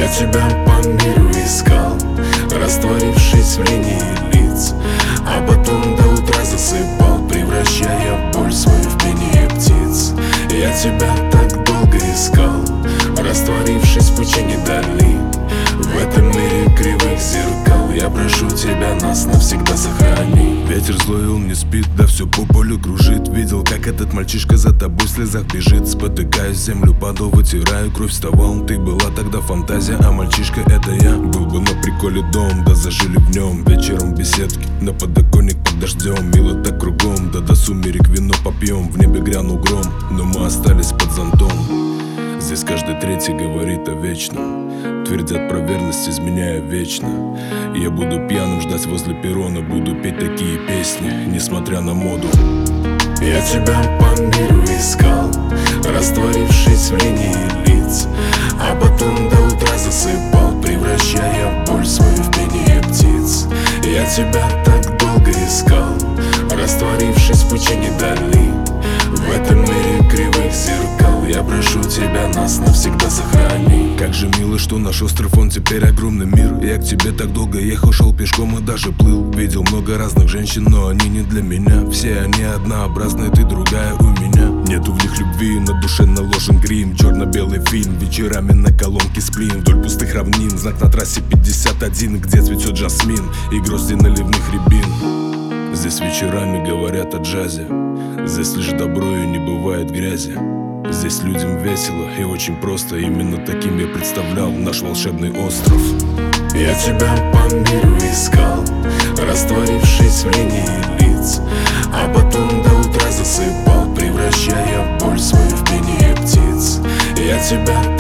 Я тебя по миру искал, растворившись в линии лиц, а потом до утра засыпал, превращая боль свою в пение птиц. Я тебя так долго искал, растворившись в пучине дали. В этом мире кривых зеркал я прошу тебя, нас навсегда сохрани. Ветер злой, он не спит, да все по полю кружит. Видел, как этот мальчишка за тобой в слезах бежит. Спотыкаюсь, землю падал, вытираю кровь, вставал. Ты была тогда фантазия, а мальчишка это я. Был бы на приколе дом, да зажили в нем. Вечером в беседке, на подоконник под дождем. Мило так кругом, да до сумерек вино попьем. В небе грянул гром, но мы остались под зонтом. Здесь каждый третий говорит о вечном, твердят про верность, изменяя вечно. Я буду пьяным ждать возле перрона, буду петь такие песни, несмотря на моду. Я тебя по миру искал, растворившись в линии лиц, а потом до утра засыпал, превращая боль свою в пение птиц. Я тебя так долго искал, растворившись в пучине дали. В этом мире кривых зеркал я прошу тебя, нас навсегда сохрани. Как же мило, что наш остров, он теперь огромный мир. Я к тебе так долго ехал, шел пешком и даже плыл. Видел много разных женщин, но они не для меня. Все они однообразные, ты другая у меня. Нету в них любви, на душе наложен грим. Черно-белый фильм, вечерами на колонке сплин. Вдоль пустых равнин, знак на трассе 51, где цветет жасмин и грозди наливных рябин. Здесь вечерами говорят о джазе, здесь лишь добро и не бывает грязи. Здесь людям весело и очень просто, именно таким я представлял наш волшебный остров. Я тебя по миру искал, растворившись в линии лиц, а потом до утра засыпал, превращая боль свою в пение птиц. Я тебя